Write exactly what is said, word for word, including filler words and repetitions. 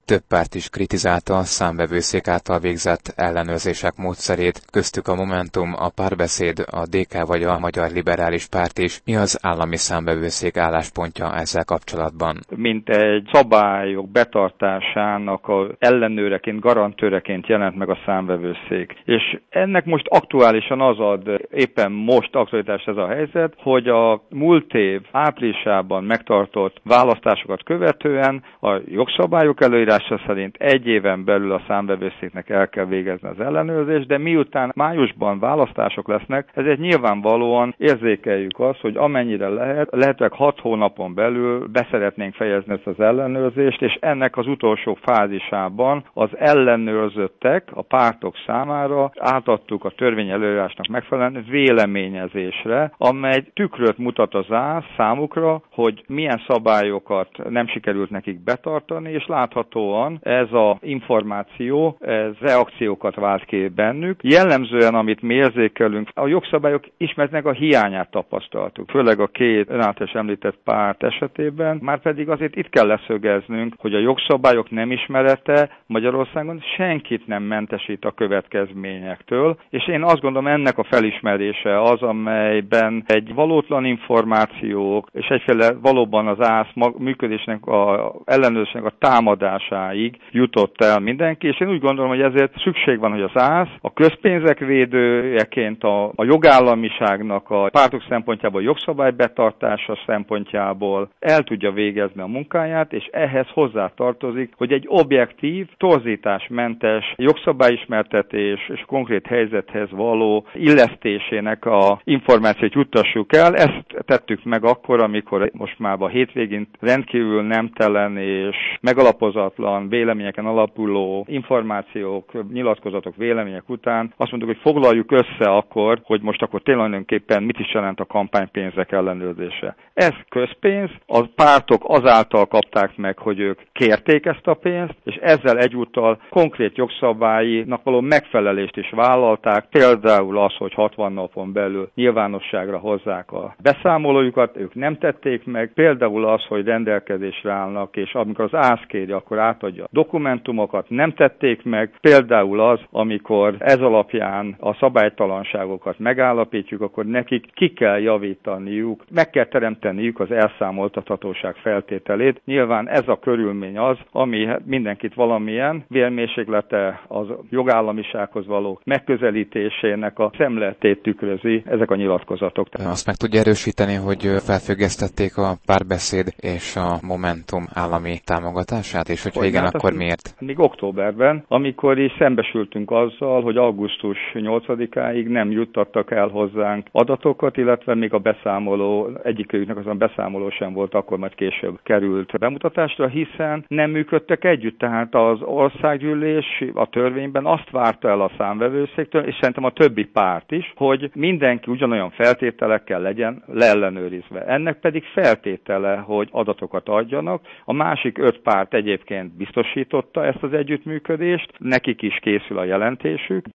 Több párt is kritizálta a Számvevőszék által végzett ellenőrzések módszerét, köztük a Momentum, a Párbeszéd, a dé ká vagy a Magyar Liberális Párt is. Mi az állami számvevőszék álláspontja ezzel kapcsolatban? Mint egy szabályok betartásának a ellenőreként, garantőreként jelent meg a számvevőszék. És ennek most aktuálisan az ad, éppen most aktualitás ez a helyzet, hogy a múlt év áprilisában megtartott választásokat követően a jogszabályok előírása szerint egy éven belül a számvevőszéknek el kell végezni az ellenőrzést, de miután májusban választások lesznek, ezért nyilvánvalóan érzékeljük azt, hogy amennyire lehet, lehetőleg hat hónapon belül beszeretnénk fejezni ezt az ellenőrzést, és ennek az utolsó fázisában az ellenőrzöttek a pártok számára átadtuk a törvény előírásnak megfelelően véleményezésre, amely tükröt mutat az ász számukra, hogy milyen szabályokat nem sikerült nekik betartani, és láthatóan ez az információ, ez reakciókat vált ki bennük. Jellemzően, amit mi érzékelünk, a jogszabályok ismertnek a hiányát tapasztaltuk, főleg a két ön által említett párt esetében, már pedig azért itt kell leszögeznünk, hogy a jogszabályok nem ismerete Magyarországon senkit nem mentesít a következményektől, és én azt gondolom, ennek a felismerése az, amelyben egy valótlan információk és egyféle valóban az ász működésnek, a ellenőrzésnek a támadásáig jutott el mindenki, és én úgy gondolom, hogy ezért szükség van, hogy az ász a közpénzek védőjeként a, a jogállamiságnak a pártok szempontjából, a jogszabály betartása szempontjából el tudja végezni a munkáját, és ehhez hozzátartozik, hogy egy objektív, torzításmentes jogszabályismertetés és konkrét helyzethez való illesztésének a információt juttassuk el. Ezt tettük meg akkor, amikor most már a hétvégén rendkívül nemtelen és megalapozatlan véleményeken alapuló információk, nyilatkozatok, vélemények után azt mondtuk, hogy foglaljuk össze akkor, hogy most akkor tulajdonképpen mit is jelent a kampánypénzek ellenőrzése. Ez közpénz, a pártok azáltal kapták meg, hogy ők kérték ezt a pénzt, és ezzel egyúttal konkrét jogszabályinak való megfelelést is vállalták, például az, hogy hatvan napon belül nyilvánosságra hozzák a beszámolójukat, ők nem tették meg, például az, hogy rendelkezésre állnak, és amikor az ász kéri, akkor átadja a dokumentumokat, nem tették meg, például az, amikor ez alapján a szabálytalanságokat megállapítjuk, akkor nekik ki kell javítaniuk, meg kell teremteniük az elszámoltathatóság feltételét. Nyilván ez a körülmény az, ami mindenkit valamilyen vérmérséklete az jogállamisághoz való megközelítésének a szemletét tükrözi ezek a nyilatkozatok. Azt meg tudja erősíteni, hogy felfüggesztették a Párbeszéd és a Momentum állami támogatását, és hogyha igen, akkor miért? Még októberben, amikor is szembesültünk azzal, hogy augusztus nyolcadikáig nem juttattak el hozzánk adatokat, illetve még a beszámoló, egyikőjüknek azon beszámoló sem volt, akkor majd később került bemutatásra, hiszen nem működtek együtt, tehát az országgyűlés a törvényben azt várta el a számvevőszéktől, és szerintem a többi párt is, hogy mindenki ugyanolyan feltételekkel legyen leellenőrizve. Ennek pedig feltétele, hogy adatokat adjanak. A másik öt párt egyébként biztosította ezt az együttműködést, nekik is készül a jelentésük.